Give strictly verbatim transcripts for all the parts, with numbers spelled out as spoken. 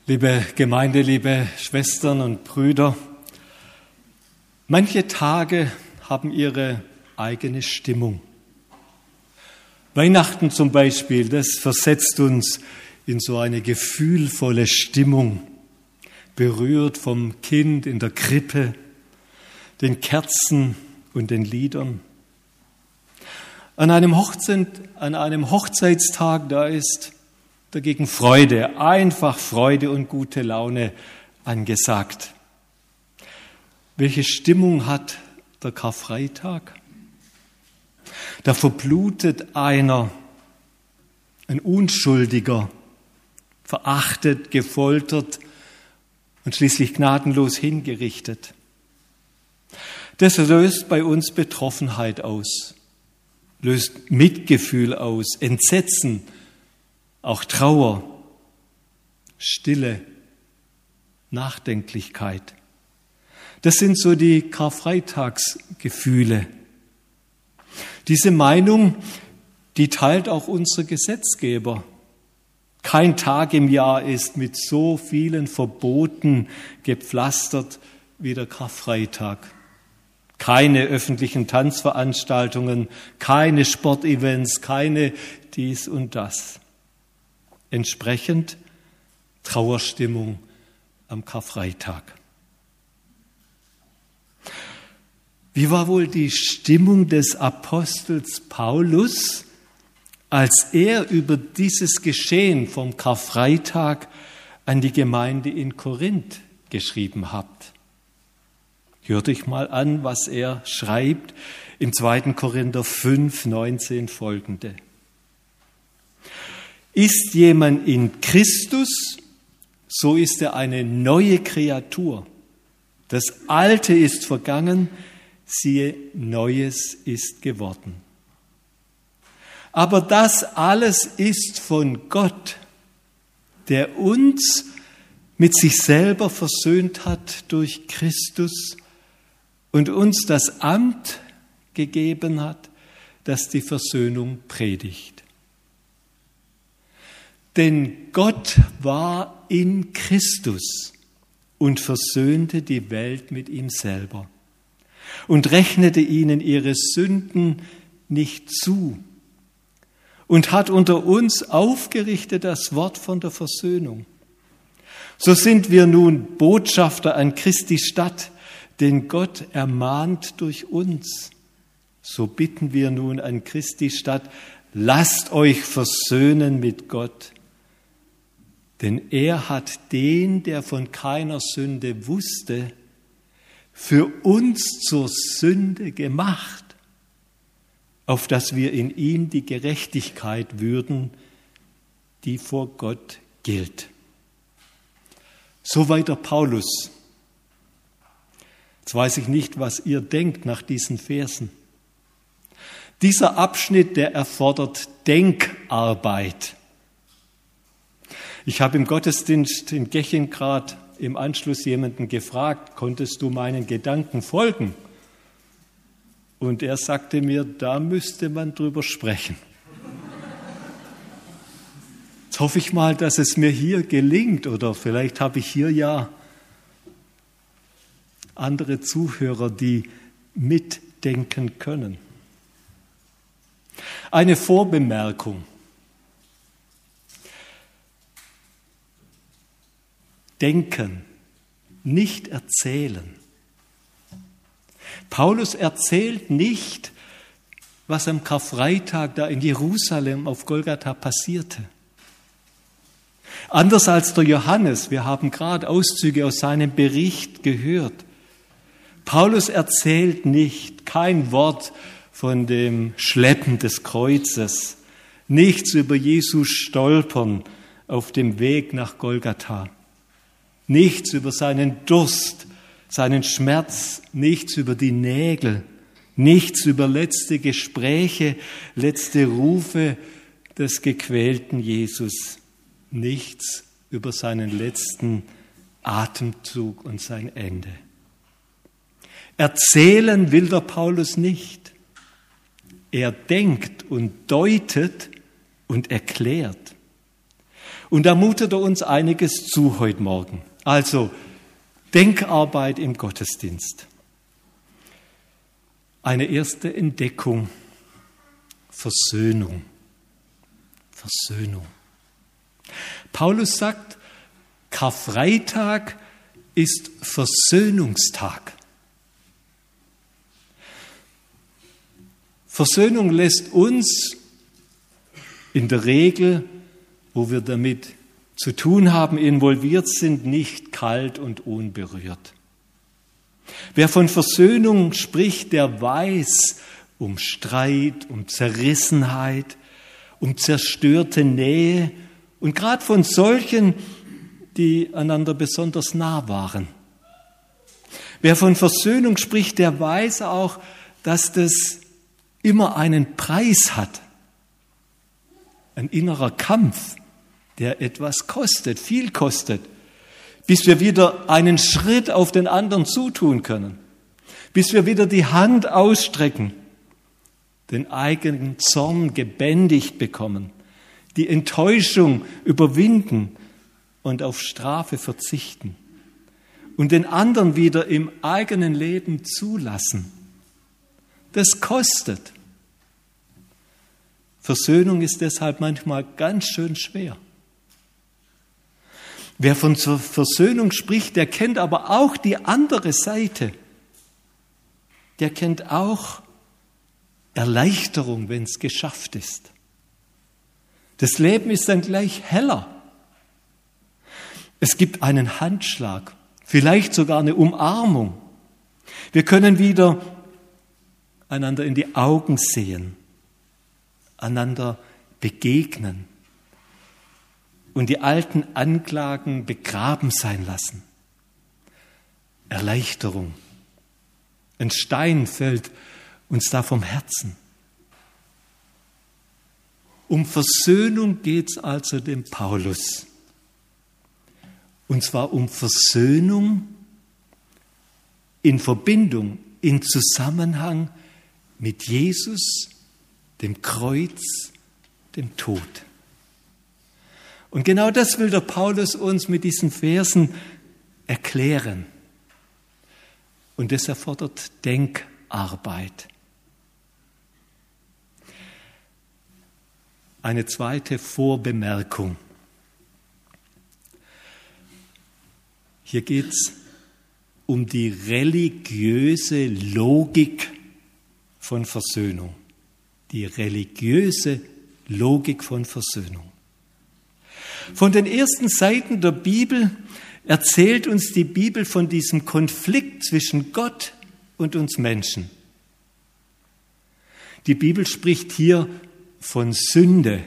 Liebe Gemeinde, liebe Schwestern und Brüder, manche Tage haben ihre eigene Stimmung. Weihnachten zum Beispiel, das versetzt uns in so eine gefühlvolle Stimmung, berührt vom Kind in der Krippe, den Kerzen und den Liedern. An einem Hochzeit, an einem Hochzeitstag, da ist dagegen Freude, einfach Freude und gute Laune angesagt. Welche Stimmung hat der Karfreitag? Da verblutet einer, ein Unschuldiger, verachtet, gefoltert und schließlich gnadenlos hingerichtet. Das löst bei uns Betroffenheit aus, löst Mitgefühl aus, Entsetzen, auch Trauer, Stille, Nachdenklichkeit. Das sind so die Karfreitagsgefühle. Diese Meinung, die teilt auch unser Gesetzgeber. Kein Tag im Jahr ist mit so vielen Verboten gepflastert wie der Karfreitag. Keine öffentlichen Tanzveranstaltungen, keine Sportevents, keine dies und das. Entsprechend Trauerstimmung am Karfreitag. Wie war wohl die Stimmung des Apostels Paulus, als er über dieses Geschehen vom Karfreitag an die Gemeinde in Korinth geschrieben hat? Hört euch mal an, was er schreibt im zweiten Korinther fünf, neunzehn folgende. Ist jemand in Christus, so ist er eine neue Kreatur. Das Alte ist vergangen, siehe, Neues ist geworden. Aber das alles ist von Gott, der uns mit sich selber versöhnt hat durch Christus und uns das Amt gegeben hat, das die Versöhnung predigt. Denn Gott war in Christus und versöhnte die Welt mit ihm selber und rechnete ihnen ihre Sünden nicht zu und hat unter uns aufgerichtet das Wort von der Versöhnung. So sind wir nun Botschafter an Christi Stadt, den Gott ermahnt durch uns. So bitten wir nun an Christi Stadt, lasst euch versöhnen mit Gott. Denn er hat den, der von keiner Sünde wusste, für uns zur Sünde gemacht, auf dass wir in ihm die Gerechtigkeit würden, die vor Gott gilt. So weiter Paulus. Jetzt weiß ich nicht, was ihr denkt nach diesen Versen. Dieser Abschnitt, der erfordert Denkarbeit. Ich habe im Gottesdienst in Geching gerade im Anschluss jemanden gefragt, konntest du meinen Gedanken folgen? Und er sagte mir, da müsste man drüber sprechen. Jetzt hoffe ich mal, dass es mir hier gelingt, oder vielleicht habe ich hier ja andere Zuhörer, die mitdenken können. Eine Vorbemerkung. Denken, nicht erzählen. Paulus erzählt nicht, was am Karfreitag da in Jerusalem auf Golgatha passierte. Anders als der Johannes, wir haben gerade Auszüge aus seinem Bericht gehört. Paulus erzählt nicht, kein Wort von dem Schleppen des Kreuzes, nichts über Jesus Stolpern auf dem Weg nach Golgatha. Nichts über seinen Durst, seinen Schmerz, nichts über die Nägel, nichts über letzte Gespräche, letzte Rufe des gequälten Jesus, nichts über seinen letzten Atemzug und sein Ende. Erzählen will der Paulus nicht. Er denkt und deutet und erklärt. Und da mutet er uns einiges zu heute Morgen. Also Denkarbeit im Gottesdienst. Eine erste Entdeckung, Versöhnung. Versöhnung. Paulus sagt, Karfreitag ist Versöhnungstag. Versöhnung lässt uns in der Regel, wo wir damit zu tun haben, involviert sind, nicht kalt und unberührt. Wer von Versöhnung spricht, der weiß um Streit, um Zerrissenheit, um zerstörte Nähe und gerade von solchen, die einander besonders nah waren. Wer von Versöhnung spricht, der weiß auch, dass das immer einen Preis hat. Ein innerer Kampf, der etwas kostet, viel kostet, bis wir wieder einen Schritt auf den anderen zutun können, bis wir wieder die Hand ausstrecken, den eigenen Zorn gebändigt bekommen, die Enttäuschung überwinden und auf Strafe verzichten und den anderen wieder im eigenen Leben zulassen. Das kostet. Versöhnung ist deshalb manchmal ganz schön schwer. Wer von Versöhnung spricht, der kennt aber auch die andere Seite. Der kennt auch Erleichterung, wenn es geschafft ist. Das Leben ist dann gleich heller. Es gibt einen Handschlag, vielleicht sogar eine Umarmung. Wir können wieder einander in die Augen sehen, einander begegnen und die alten Anklagen begraben sein lassen. Erleichterung. Ein Stein fällt uns da vom Herzen. Um Versöhnung geht es also dem Paulus. Und zwar um Versöhnung in Verbindung, in Zusammenhang mit Jesus, dem Kreuz, dem Tod. Und genau das will der Paulus uns mit diesen Versen erklären. Und das erfordert Denkarbeit. Eine zweite Vorbemerkung. Hier geht es um die religiöse Logik von Versöhnung. Die religiöse Logik von Versöhnung. Von den ersten Seiten der Bibel erzählt uns die Bibel von diesem Konflikt zwischen Gott und uns Menschen. Die Bibel spricht hier von Sünde.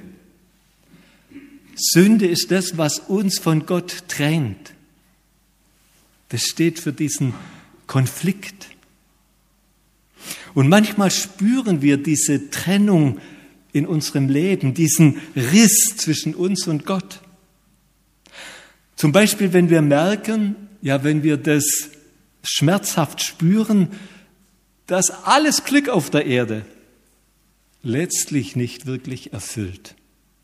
Sünde ist das, was uns von Gott trennt. Das steht für diesen Konflikt. Und manchmal spüren wir diese Trennung in unserem Leben, diesen Riss zwischen uns und Gott. Zum Beispiel, wenn wir merken, ja, wenn wir das schmerzhaft spüren, dass alles Glück auf der Erde letztlich nicht wirklich erfüllt.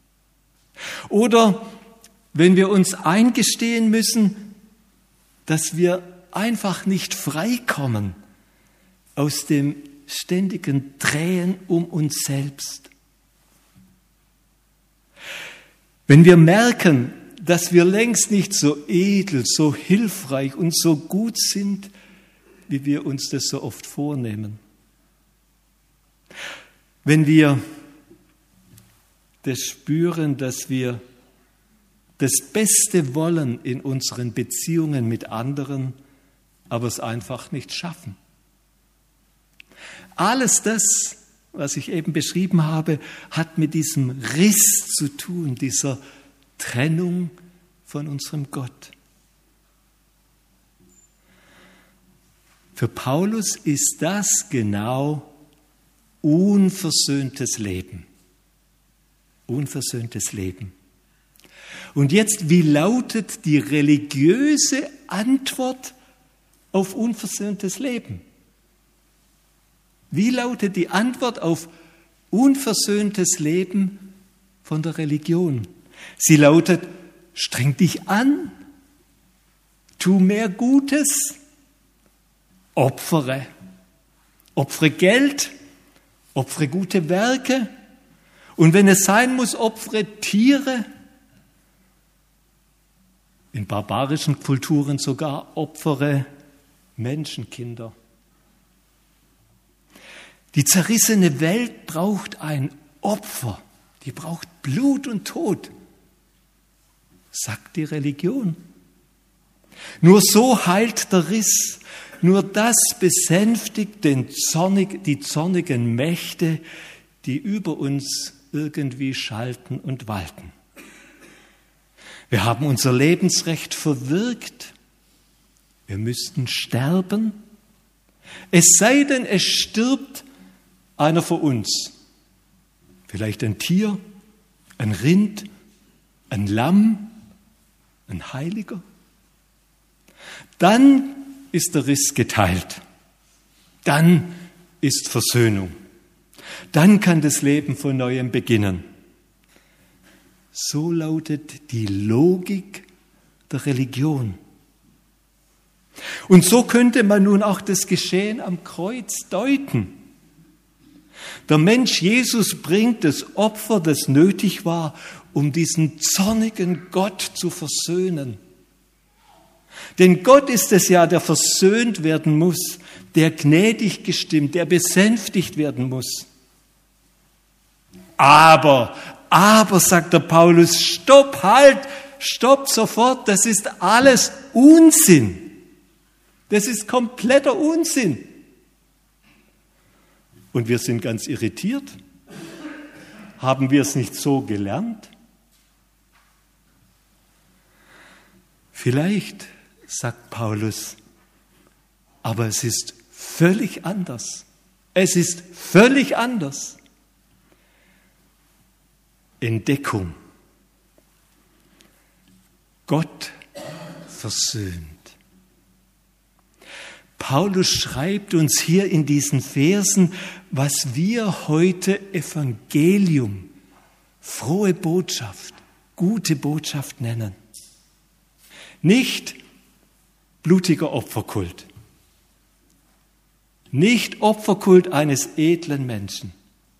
Oder wenn wir uns eingestehen müssen, dass wir einfach nicht freikommen aus dem ständigen Drehen um uns selbst. Wenn wir merken, dass wir längst nicht so edel, so hilfreich und so gut sind, wie wir uns das so oft vornehmen. Wenn wir das spüren, dass wir das Beste wollen in unseren Beziehungen mit anderen, aber es einfach nicht schaffen. Alles das, was ich eben beschrieben habe, hat mit diesem Riss zu tun, dieser Trennung von unserem Gott. Für Paulus ist das genau unversöhntes Leben. Unversöhntes Leben. Und jetzt, wie lautet die religiöse Antwort auf unversöhntes Leben? Wie lautet die Antwort auf unversöhntes Leben von der Religion? Sie lautet Streng dich an. Tu mehr Gutes. Opfere. Opfere Geld. Opfere gute Werke. Und wenn es sein muss, opfere Tiere. In barbarischen Kulturen sogar opfere Menschenkinder. Die zerrissene Welt braucht ein Opfer. Die braucht Blut und Tod, sagt die Religion. Nur so heilt der Riss. Nur das besänftigt den zornig, die zornigen Mächte, die über uns irgendwie schalten und walten. Wir haben unser Lebensrecht verwirkt. Wir müssten sterben. Es sei denn, es stirbt einer von uns. Vielleicht ein Tier, ein Rind, ein Lamm, ein Heiliger. Dann ist der Riss geteilt. Dann ist Versöhnung. Dann kann das Leben von neuem beginnen. So lautet die Logik der Religion. Und so könnte man nun auch das Geschehen am Kreuz deuten. Der Mensch Jesus bringt das Opfer, das nötig war, um diesen zornigen Gott zu versöhnen. Denn Gott ist es ja, der versöhnt werden muss, der gnädig gestimmt, der besänftigt werden muss. Aber, aber, sagt der Paulus, stopp, halt, stopp sofort, das ist alles Unsinn. Das ist kompletter Unsinn. Und wir sind ganz irritiert. Haben wir es nicht so gelernt? Vielleicht, sagt Paulus, aber es ist völlig anders. Es ist völlig anders. Entdeckung. Gott versöhnt. Paulus schreibt uns hier in diesen Versen, was wir heute Evangelium, frohe Botschaft, gute Botschaft nennen. Nicht blutiger Opferkult, nicht Opferkult eines edlen Menschen.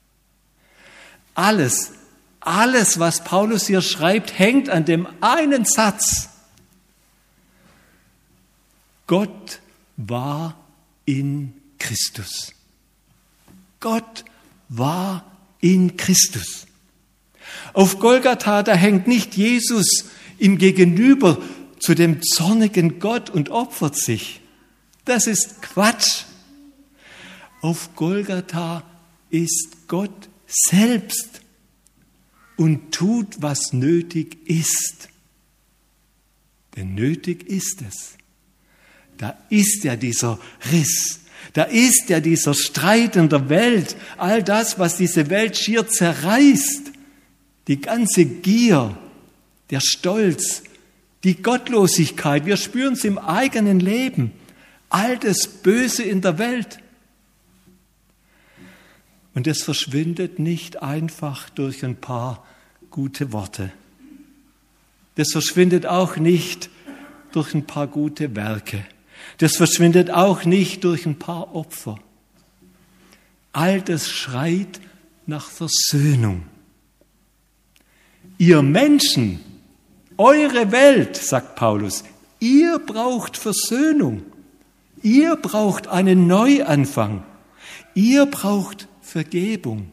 Alles, alles, was Paulus hier schreibt, hängt an dem einen Satz. Gott war in Christus. Gott war in Christus. Auf Golgatha, da hängt nicht Jesus im Gegenüber zu dem zornigen Gott und opfert sich. Das ist Quatsch. Auf Golgatha ist Gott selbst und tut, was nötig ist. Denn nötig ist es. Da ist ja dieser Riss, da ist ja dieser Streit in der Welt, all das, was diese Welt schier zerreißt, die ganze Gier, der Stolz, die Gottlosigkeit, wir spüren es im eigenen Leben, all das Böse in der Welt. Und es verschwindet nicht einfach durch ein paar gute Worte. Das verschwindet auch nicht durch ein paar gute Werke. Das verschwindet auch nicht durch ein paar Opfer. All das schreit nach Versöhnung. Ihr Menschen, eure Welt, sagt Paulus, ihr braucht Versöhnung. Ihr braucht einen Neuanfang. Ihr braucht Vergebung.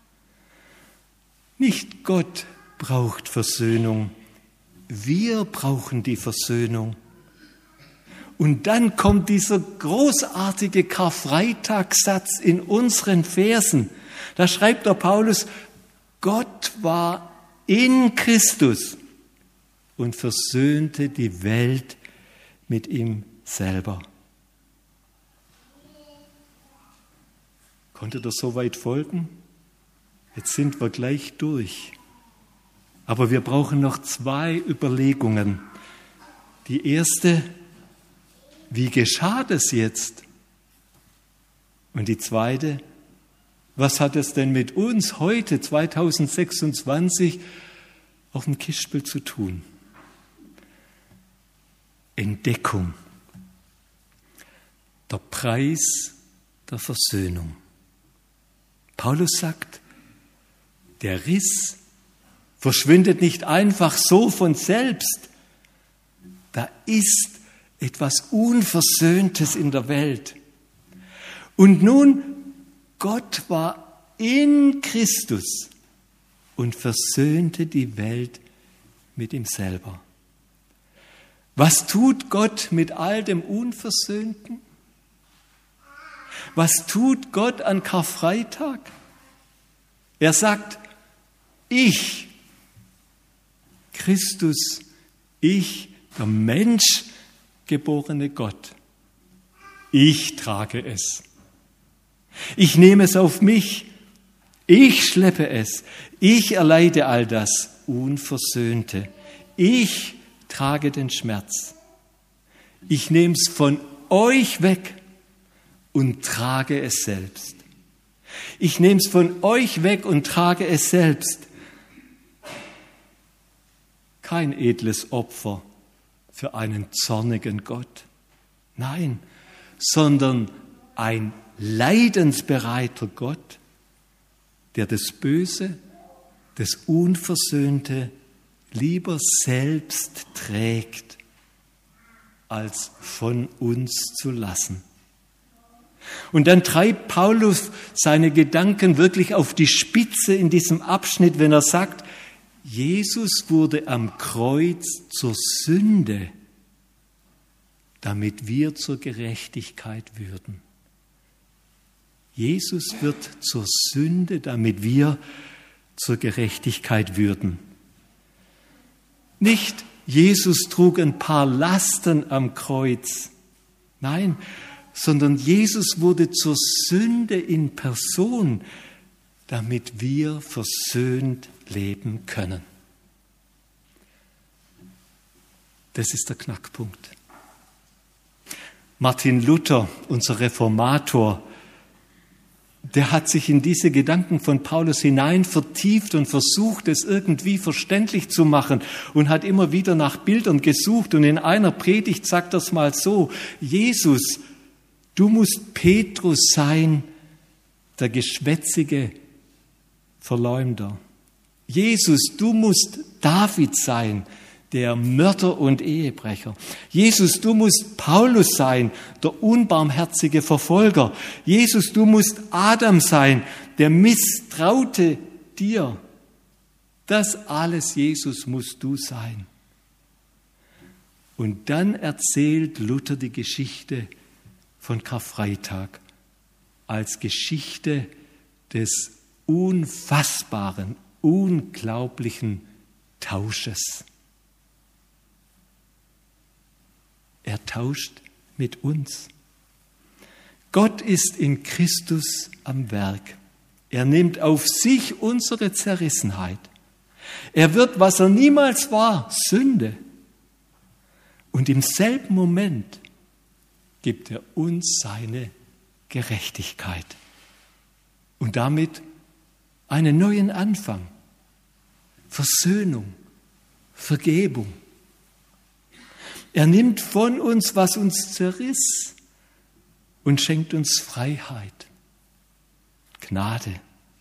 Nicht Gott braucht Versöhnung. Wir brauchen die Versöhnung. Und dann kommt dieser großartige Karfreitagssatz in unseren Versen. Da schreibt der Paulus, Gott war in Christus und versöhnte die Welt mit ihm selber. Konntet ihr so weit folgen? Jetzt sind wir gleich durch. Aber wir brauchen noch zwei Überlegungen. Die erste, wie geschah das jetzt? Und die zweite, was hat es denn mit uns heute, zweitausendsechsundzwanzig, auf dem Kischspiel zu tun? Entdeckung. Der Preis der Versöhnung. Paulus sagt, der Riss verschwindet nicht einfach so von selbst. Da ist etwas Unversöhntes in der Welt. Und nun, Gott war in Christus und versöhnte die Welt mit ihm selber. Was tut Gott mit all dem Unversöhnten? Was tut Gott an Karfreitag? Er sagt, ich, Christus, ich, der menschgeborene Gott, ich trage es. Ich nehme es auf mich. Ich schleppe es. Ich erleide all das Unversöhnte. Ich trage den Schmerz. Ich nehme es von euch weg und trage es selbst. Ich nehme es von euch weg und trage es selbst. Kein edles Opfer für einen zornigen Gott. Nein, sondern ein leidensbereiter Gott, der das Böse, das Unversöhnte lieber selbst trägt, als von uns zu lassen. Und dann treibt Paulus seine Gedanken wirklich auf die Spitze in diesem Abschnitt, wenn er sagt, Jesus wurde am Kreuz zur Sünde, damit wir zur Gerechtigkeit würden. Jesus wird zur Sünde, damit wir zur Gerechtigkeit würden. Nicht Jesus trug ein paar Lasten am Kreuz, nein, sondern Jesus wurde zur Sünde in Person, damit wir versöhnt leben können. Das ist der Knackpunkt. Martin Luther, unser Reformator, der hat sich in diese Gedanken von Paulus hinein vertieft und versucht, es irgendwie verständlich zu machen und hat immer wieder nach Bildern gesucht. Und in einer Predigt sagt er es mal so, Jesus, du musst Petrus sein, der geschwätzige Verleumder. Jesus, du musst David sein, der Mörder und Ehebrecher. Jesus, du musst Paulus sein, der unbarmherzige Verfolger. Jesus, du musst Adam sein, der misstraute dir. Das alles, Jesus, musst du sein. Und dann erzählt Luther die Geschichte von Karfreitag als Geschichte des unfassbaren, unglaublichen Tausches. Er tauscht mit uns. Gott ist in Christus am Werk. Er nimmt auf sich unsere Zerrissenheit. Er wird, was er niemals war, Sünde. Und im selben Moment gibt er uns seine Gerechtigkeit. Und damit einen neuen Anfang. Versöhnung, Vergebung. Er nimmt von uns, was uns zerriss, und schenkt uns Freiheit, Gnade.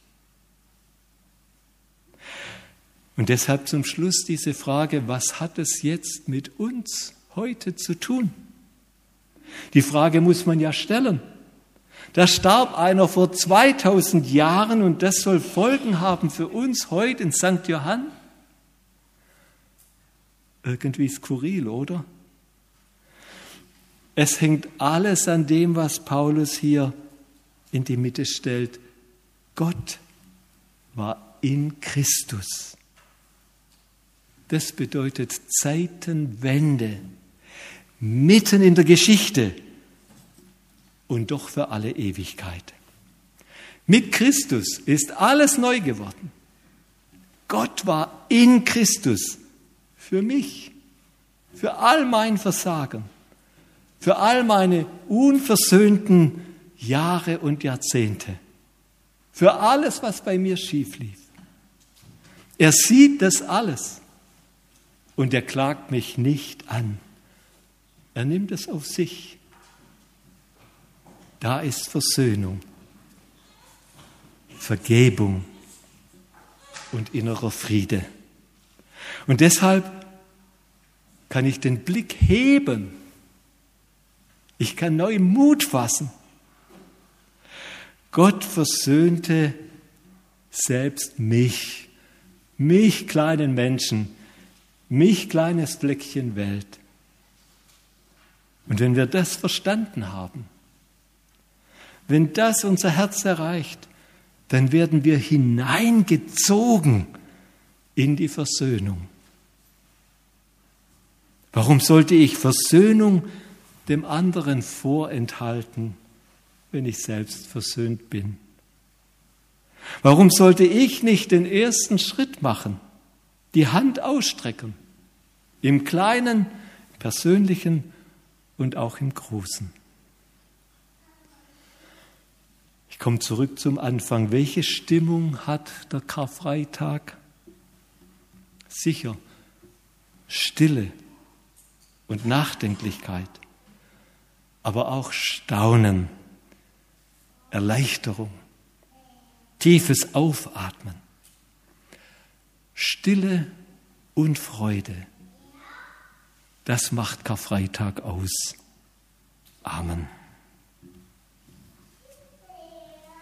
Und deshalb zum Schluss diese Frage, was hat es jetzt mit uns heute zu tun? Die Frage muss man ja stellen. Da starb einer vor zweitausend Jahren und das soll Folgen haben für uns heute in Sankt Johann? Irgendwie skurril, oder? Es hängt alles an dem, was Paulus hier in die Mitte stellt. Gott war in Christus. Das bedeutet Zeitenwende, mitten in der Geschichte und doch für alle Ewigkeit. Mit Christus ist alles neu geworden. Gott war in Christus für mich, für all mein Versagen, für all meine unversöhnten Jahre und Jahrzehnte, für alles, was bei mir schief lief. Er sieht das alles und er klagt mich nicht an. Er nimmt es auf sich. Da ist Versöhnung, Vergebung und innerer Friede. Und deshalb kann ich den Blick heben. Ich kann neu Mut fassen. Gott versöhnte selbst mich, mich kleinen Menschen, mich kleines Fleckchen Welt. Und wenn wir das verstanden haben, wenn das unser Herz erreicht, dann werden wir hineingezogen in die Versöhnung. Warum sollte ich Versöhnung dem anderen vorenthalten, wenn ich selbst versöhnt bin? Warum sollte ich nicht den ersten Schritt machen, die Hand ausstrecken, im Kleinen, Persönlichen und auch im Großen? Ich komme zurück zum Anfang. Welche Stimmung hat der Karfreitag? Sicher, Stille und Nachdenklichkeit, aber auch Staunen, Erleichterung, tiefes Aufatmen, Stille und Freude. Das macht Karfreitag aus. Amen.